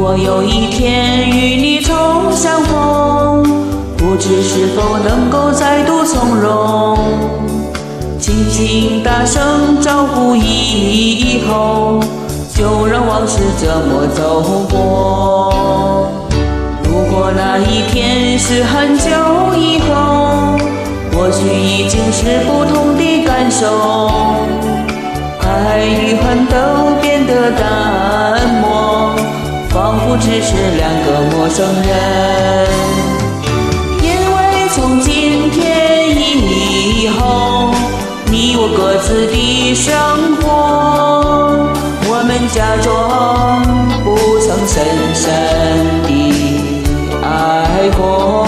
果有一天与你重相逢，不知是否能够再度从容，轻轻大声招呼以后，就让往事这么走过。如果那一天是很久以后，或许已经是不同的感受，爱与恨都变得淡漠，仿佛只是两个陌生人。因为从今天以后，你我各自的生活，我们假装不曾深深地爱过。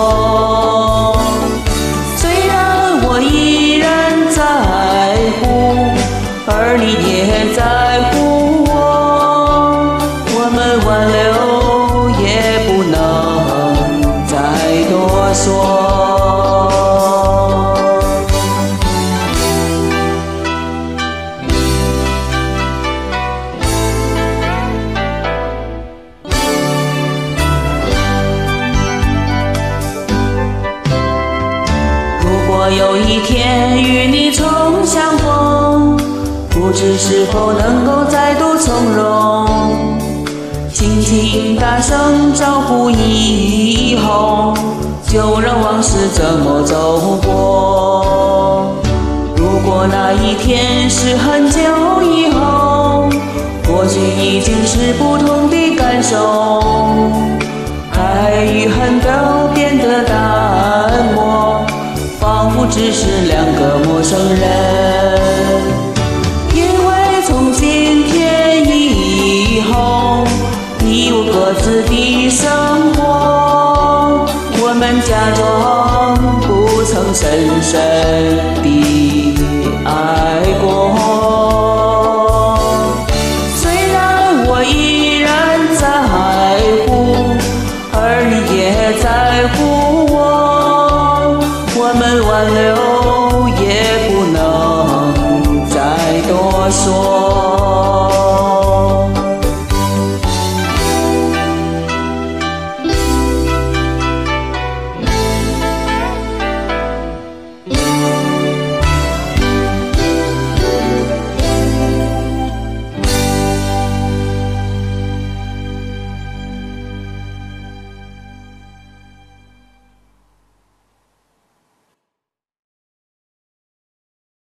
虽然我依然在乎，而你也在乎我，我们挽留也不能再多说。如果有一天与你重相逢，不知是否能够再度从容，轻轻大声招呼以后，就让往事这么走过。如果那一天是很久以后，或许已经是不同的感受，爱与恨都变得淡漠，仿佛只是两个陌生人。因为从今天以后，你我各自的生活，我们假装不曾深深地爱过。